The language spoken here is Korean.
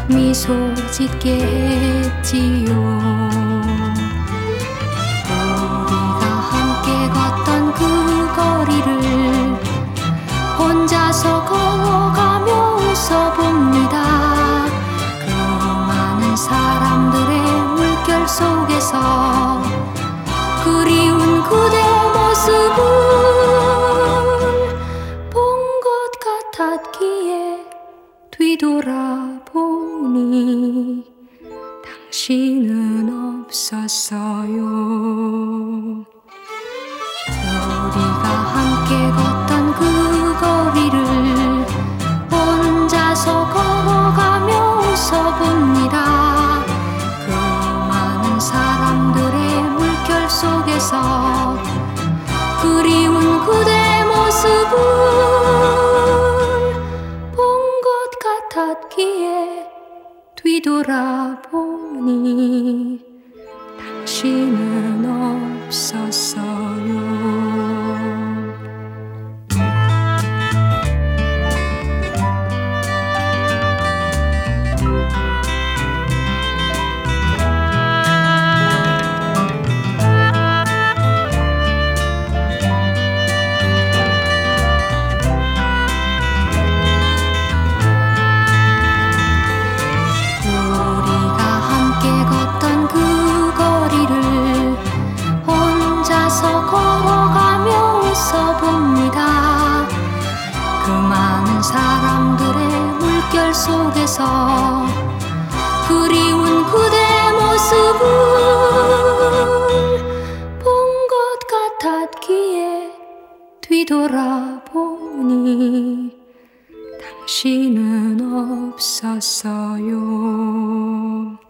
미소 짓게 했지요. 우리가 함께 걷던 그 거리를 혼자서 걸어가며 웃어봅니다. 그 많은 사람들의 물결 속에서 그리운 그대 모습을 본 것 같았기에 뒤돌아보니 당신은 없었어요. 우리가 함께 걷던 그 거리를 혼자서 걸어가며 웃어봅니다. 그 많은 사람들의 물결 속에서 그리운 그대 모습을 본 것 같았기에 뒤돌아보니 당신은 없었어요. 그 많은 사람들의 물결 속에서 그리운 그대 모습을 본 것 같았기에 뒤돌아보니 당신은 없었어요.